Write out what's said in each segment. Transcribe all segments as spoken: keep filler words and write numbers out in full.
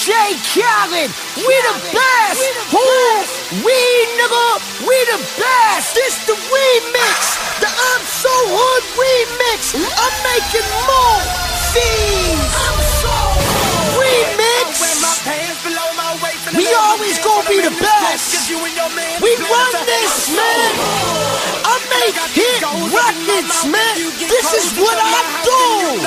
J Khaled, we the best. Who? We, nigga, we the best. This the remix, the I'm So Hood remix. I'm making more fees. Remix. We always gonna be the best. We run this, man. I make hit records, man. This is what I do.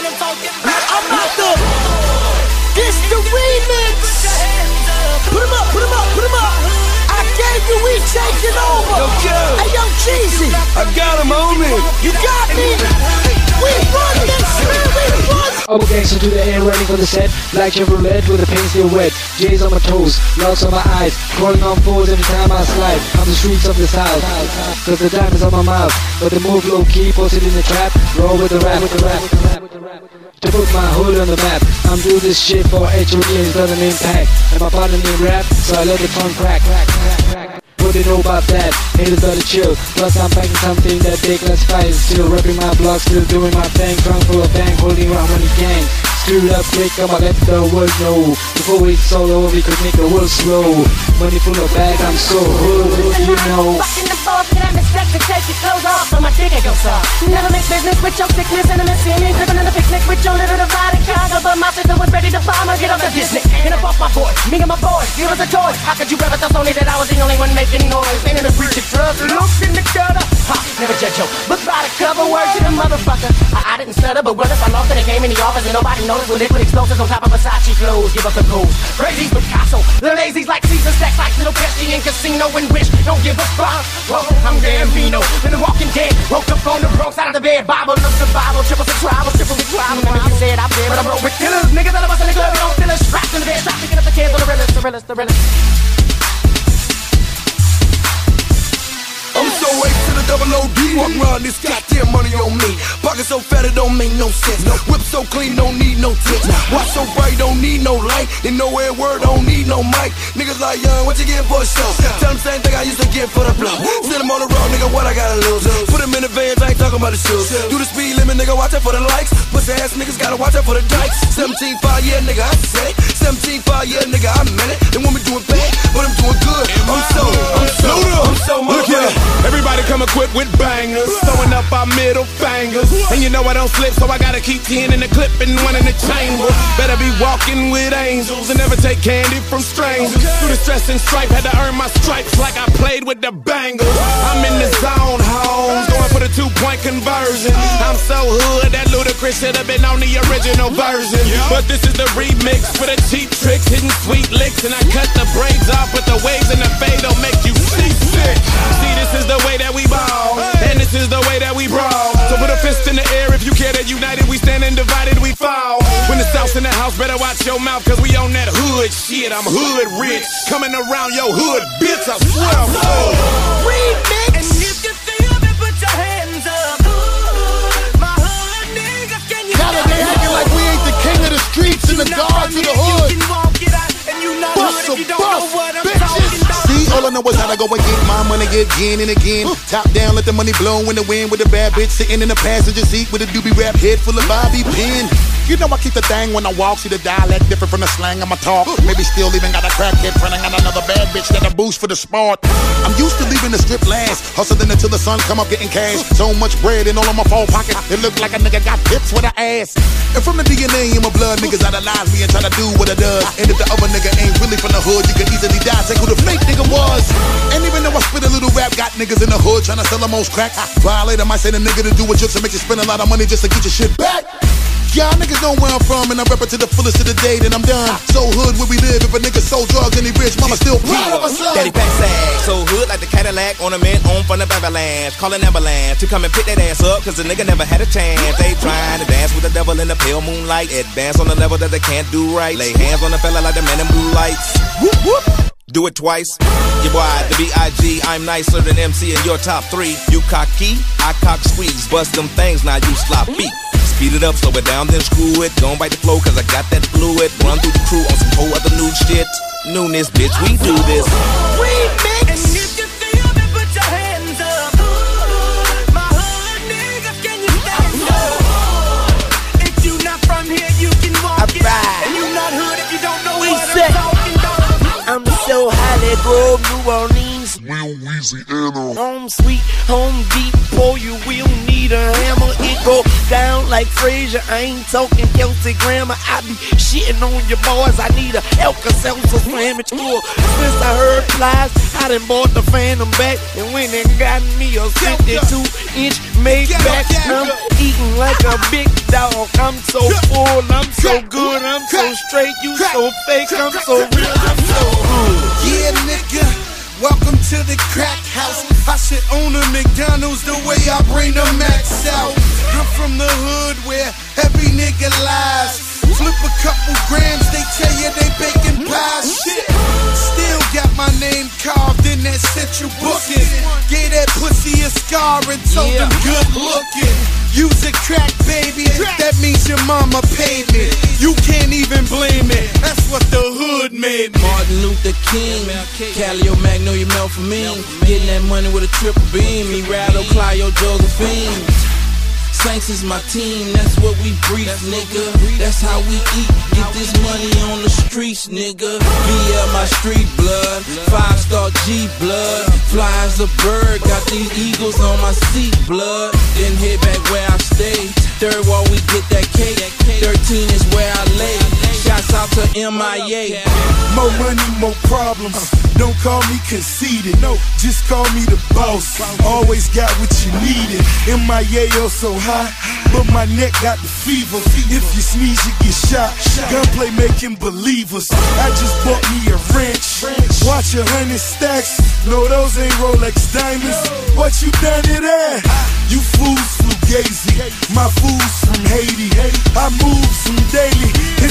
I'm not the. This the remix. Put him up, put him up, put him up. I gave you, we taking over. Hey, yo, Cheesy. I got him on me. You got me. We run this, man. We run. I'm a gangster to the air, running for the set like Chevrolet with the paint still wet. J's on my toes, locks on my eyes, crawling on fours every time I slide on the streets of the south. Cause the diamonds on my mouth, but the move low key, posted in the trap. Roll with the rap, with the rap, with the rap, with the rap. To put my hood on the map, I'm doing this shit for H O D and it doesn't impact. And my partner named rap, so I let the fun crack, crack, crack, crack. What they know about that? Haters better chill. Plus I'm packing something that they classify as still repping my block, still doing my thing. Trunk full of bang, holding around money gang. Screwed up quick, I'ma let the world know. Before it's all over, we could make the world slow. Money full of bag, I'm so hood, you know. Fucking the boss, can I respect to take your clothes off so my dick ain't gon' suck. Never mix business with your sickness and I'm see me living in a picnic with your little divided conga. But my sister was ready to bomb her, get off the Disney. And I bought my boy, me and my boys, give us a toy. How could you ever tell Sony that I was the only one making noise? Ain't in a breach of trust, look in the gutter. Ha, never judge yo, but by the cover, word to the motherfucker. I, I didn't stutter, but what if I lost and it came in the office and nobody noticed? With liquid explosives on top of Versace clothes, give up the pose. Crazy's Picasso, the lazy's like Caesar, stacks like Little Pesci in Casino and Wish. Don't give a fuck. Whoa, I'm Gambino, been the Walking Dead. Woke up on the wrong side of the bed. Bible of survival, triple six tribal, triple six tribal. Remember you said I'm dead, but I'm broke with killers. Niggas all of us in the club, we don't feel us. Strapped in the bed, strapped picking up the kids on the realest, the realest, the realest. I'm so late to the double O D. Walk around this goddamn money on me. Pocket so fat it don't make no sense. Whip so clean, don't need no tips. Watch so bright, don't need no light. And nowhere word, don't need no mic. Niggas like young, what you getting for a show? Tell them same thing I used to get for the blow. Send them on the road, nigga, what I gotta lose? Put them in the vans, I ain't talking about the shoes. Do the speed limit, nigga, watch out for the likes. Pussy ass niggas gotta watch out for the dikes. seventeen five, yeah, nigga, I say. seventeen five, yeah, nigga, I meant it. And when we doing bad, but I'm doing good. I'm so, I'm so, I'm so motherfucking. Everybody come equipped with bangers, throwing up our middle fingers. And you know I don't slip, so I gotta keep ten in the clip and one in the chamber. Better be walking with angels and never take candy from strangers. Through the stress and strife, had to earn my stripes like I played with the bangles. I'm in the zone, homes, going for the two-point conversion. I'm so hood that Ludacris should have been on the original version. But this is the remix for the cheap tricks, hitting sweet licks. And I cut the braids off, but the waves and the fade don't make you seasick. See, this is the way that we ball, and this is the way that we brawl. So put a fist in the air if you care that united we stand and divided we fall. When the South's in the house, better watch your mouth, cause we on that hood shit. I'm hood rich, coming around your hood, bitch, I swear I'm hood. Remix. And if you feel me, put your hands up. My hood niggas, can you Khaled, they acting like we ain't the king of the streets and the guards of the hood. Bust a bust, bitches. See, all I know is how to go and get my money again and again. Top down, let the money blow in the wind with a bad bitch sitting in the passenger seat with a doobie rap head full of Bobby Pin. You know I keep the thing when I walk, see the dialect different from the slang I'ma talk. Maybe still even got a crackhead friend, I got another bad bitch that a boost for the smart. I'm used to leaving the strip last, hustling until the sun come up getting cash. So much bread in all of my phone pockets, it look like a nigga got pips with an ass. And from the D N A in my blood, niggas idolize me and try to do what I does. And if the other nigga ain't really from the hood, you can easily die. Take who the fake nigga was. And even though I spit a little rap, got niggas in the hood trying to sell the most crack. Violator might say the nigga to do a joke to make you spend a lot of money just to get your shit back. Y'all niggas know where I'm from, and I rep it to the fullest of the day, then I'm done. So hood where we live, if a nigga sold drugs and he rich, mama still proud of us. Daddy pack sag, so hood like the Cadillac, ornament on from the avalanche. Call an avalanche to come and pick that ass up, cause the nigga never had a chance. They trying to dance with the devil in the pale moonlight, advance on the level that they can't do right. Lay hands on the fella like the man in blue lights. Whoop whoop. Do it twice. Your boy, the B I G I'm nicer than M C in your top three. You cocky, I cock squeeze. Bust them things, now you sloppy. Speed it up, slow it down, then screw it. Don't bite the flow, cause I got that fluid. Run through the crew on some whole other new shit. Newness, bitch, we do this. Remix. And if you feel me, put your hands up. My hood niggas, can you stand up? If you not from here, you can walk it. And you not hood if you don't know what Elk Grove, New Orleans, Louisiana. home sweet, home Depot. You will need a hammer. It go down like Frazier. I ain't talking Celtic grammar. I be shitting on your boys. I need a Alka-Seltzer sandwich full. Since I heard flies, I done bought the Phantom back and went and got me a fifty-two inch Maybach. I'm eating like a big dog. I'm so full, I'm so good, I'm so straight. You so fake, I'm so real, I'm so good. Yeah, nigga, welcome to the crack house. I should own a McDonald's the way I bring the max out. I'm from the hood where every nigga lies. Flip a couple grams, they tell you they baking pies. Shit, still got my name carved in that central booking. Gave that pussy a scar and told him good looking. Use a crack, baby, that means your mama paid me. You can't even blame it, that's what the hood made me. Martin Luther King, Calio Magnolia Melphamine. Getting that money with a triple beam. Me Rado, Clio, Josephine. Saints is my team, that's what we breathe, nigga. That's how we eat, get this money on the streets, nigga. V L my street blood, five star G blood. Fly as a bird, got these eagles on my seat, blood. Then head back where I stay. Third wall we get that cake. Thirteen is where I lay. Shouts out to M I A. More money, more problems. Don't call me conceited, no, just call me the boss. Always got what you needed. M I A oh so high, but my neck got the fever. If you sneeze, you get shot. Gunplay making believers. I just bought me a wrench. Watch a hundred stacks. No, those ain't Rolex diamonds. What you done it at? You fools fugazi. My fools from Haiti. I move from daily.